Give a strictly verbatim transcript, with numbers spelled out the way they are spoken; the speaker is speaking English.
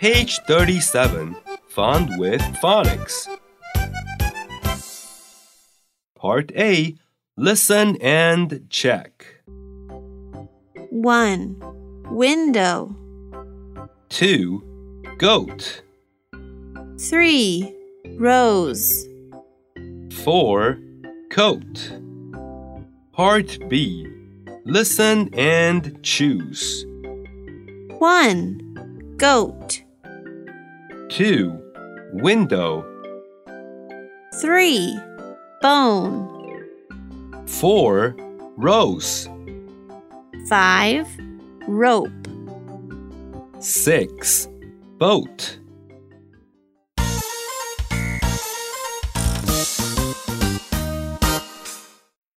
Page thirty-seven, Fun with Phonics. Part A, Listen and check. one. Window. two. Goat. three. Rose. four. Coat. Part B, Listen and choose. one. Goat. two. Window. three. Bone. four. Rose. five. Rope. six. Boat.